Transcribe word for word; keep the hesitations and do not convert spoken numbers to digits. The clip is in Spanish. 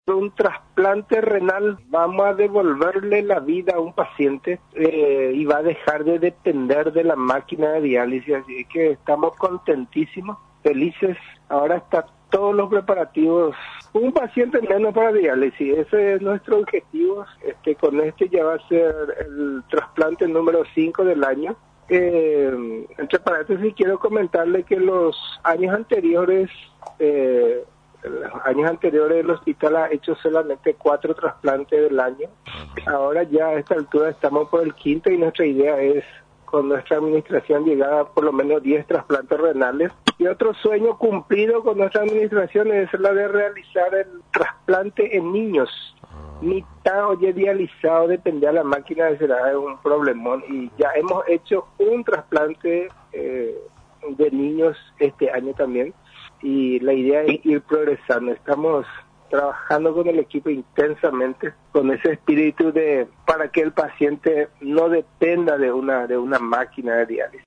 Un trasplante renal, vamos a devolverle la vida a un paciente eh, y va a dejar de depender de la máquina de diálisis, así que estamos contentísimos, felices. Ahora está todos los preparativos, un paciente menos para diálisis, ese es nuestro objetivo. Este, con este ya va a ser el trasplante número cinco del año. Eh, entre paréntesis quiero comentarle que los años anteriores, eh, los años anteriores el hospital ha hecho solamente cuatro trasplantes del año. Ahora ya a esta altura estamos por el quinto y nuestra idea es, con nuestra administración, llegar a por lo menos diez trasplantes renales. Y otro sueño cumplido con nuestra administración es la de realizar el trasplante en niños. Mitad o ya dializado, depende de la máquina de será un problemón. Y ya hemos hecho un trasplante eh, de niños este año también. Y la idea es ir progresando. Estamos trabajando con el equipo intensamente, con ese espíritu de para que el paciente no dependa de una de una máquina de diálisis.